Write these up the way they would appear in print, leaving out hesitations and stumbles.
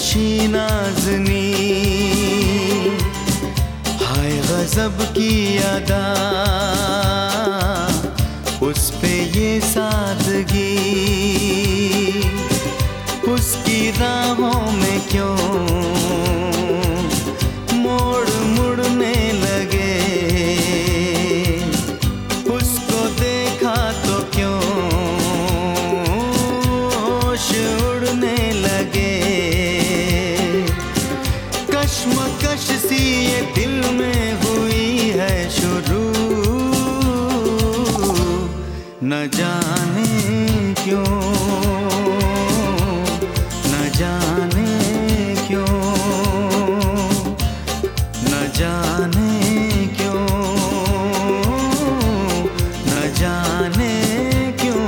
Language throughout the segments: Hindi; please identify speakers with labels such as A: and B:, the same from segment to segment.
A: खुशी नाज़नी, हाय गज़ब की अदा, उस पे ये सादगी, उसकी राहों में क्यों मोड़ मुड़ने लगे, उसको देखा तो क्यों होश उड़ने लगे। कश्मकश सी ये दिल में हुई है शुरू, न जाने क्यों, न जाने क्यों, न जाने क्यों, न जाने क्यों।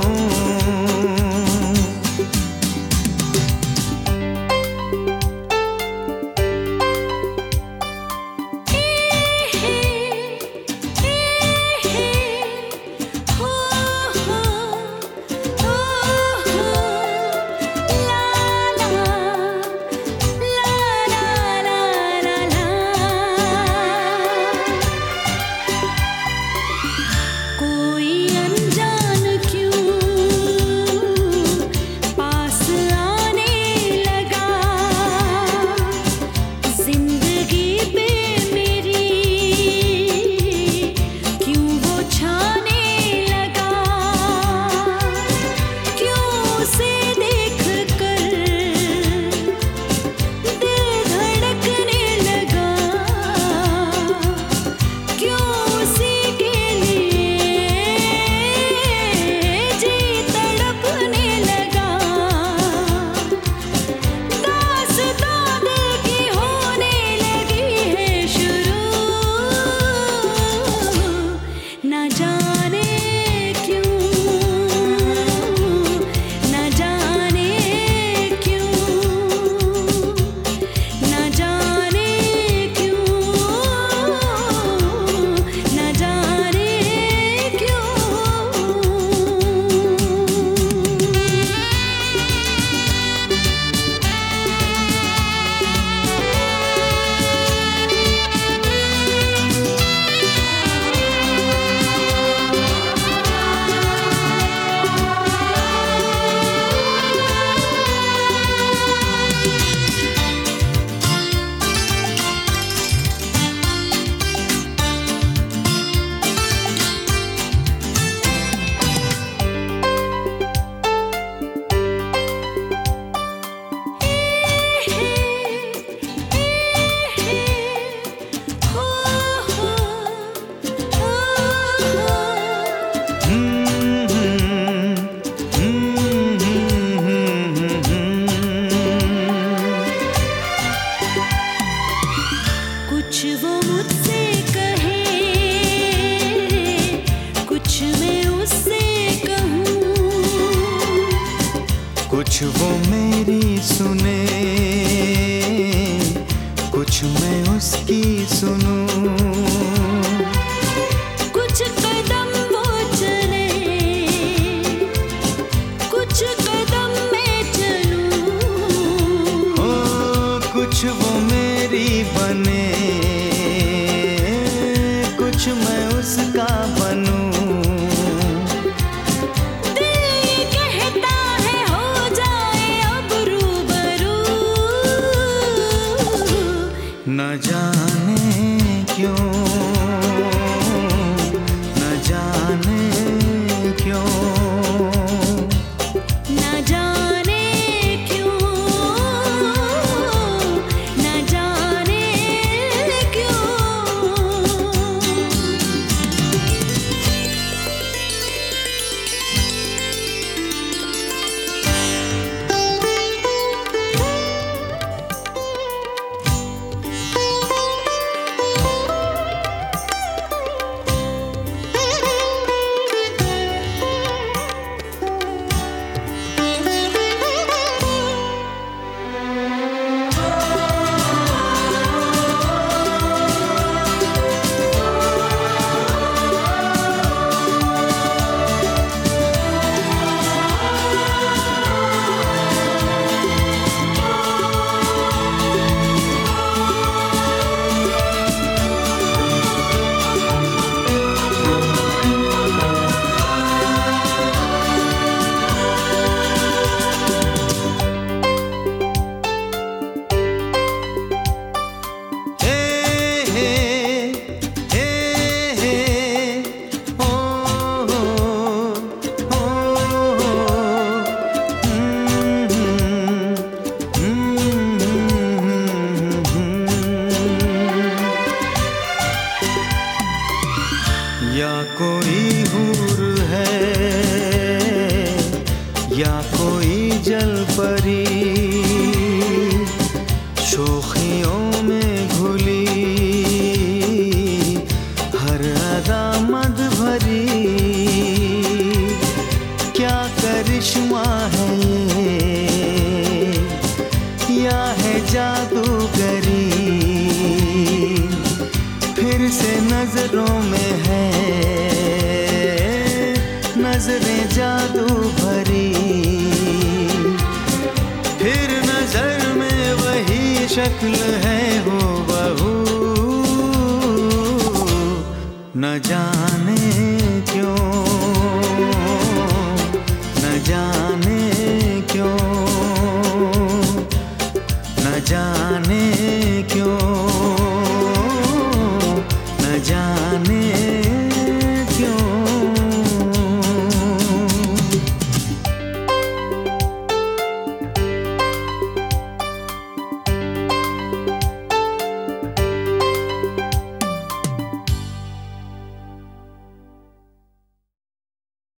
A: कुछ वो मेरी सुने, कुछ मैं उसकी सुनूं,
B: कुछ कदम वो चले, कुछ कदम मैं चलूं,
A: ओ कुछ वो मेरी बने, कुछ मैं उसका बनूं। न जाने क्यों, न जाने क्यों,
B: न जाने क्यों, न जाने क्यों।
A: नजरों में